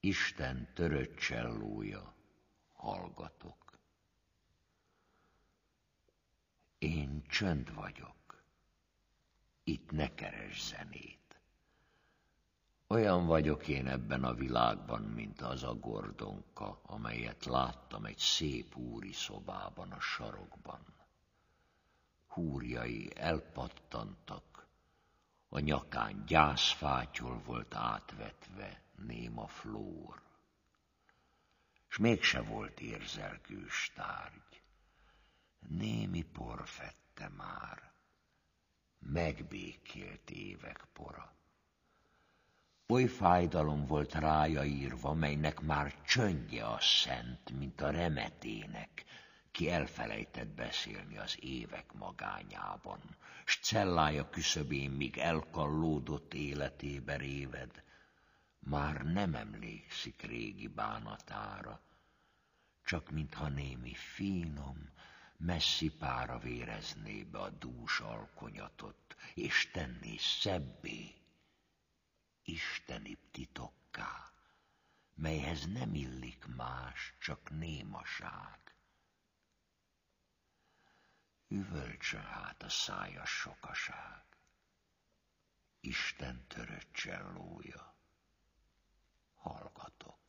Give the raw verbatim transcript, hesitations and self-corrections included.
Isten törött csellója, hallgatok. Én csönd vagyok, itt ne keresd zenét. Olyan vagyok én ebben a világban, mint az a gordonka, amelyet láttam egy szép úri szobában a sarokban. Húrjai elpattantak, a nyakán gyászfátyol volt átvetve, néma flór. S mégse volt érzelgős tárgy, némi por fette már, megbékélt évek pora. Oly fájdalom volt rája írva, melynek már csöndje a szent, mint a remetének, ki elfelejtett beszélni az évek magányában, s cellája küszöbén, míg elkallódott életébe réved, már nem emlékszik régi bánatára, csak mintha némi finom, messzi pára vérezné be a dús alkonyatot, és tenné szebbé, istenibb titokká, melyhez nem illik más, csak némaság. Üvölcsön hát a szájas sokaság, Isten törött csellója, hallgatok.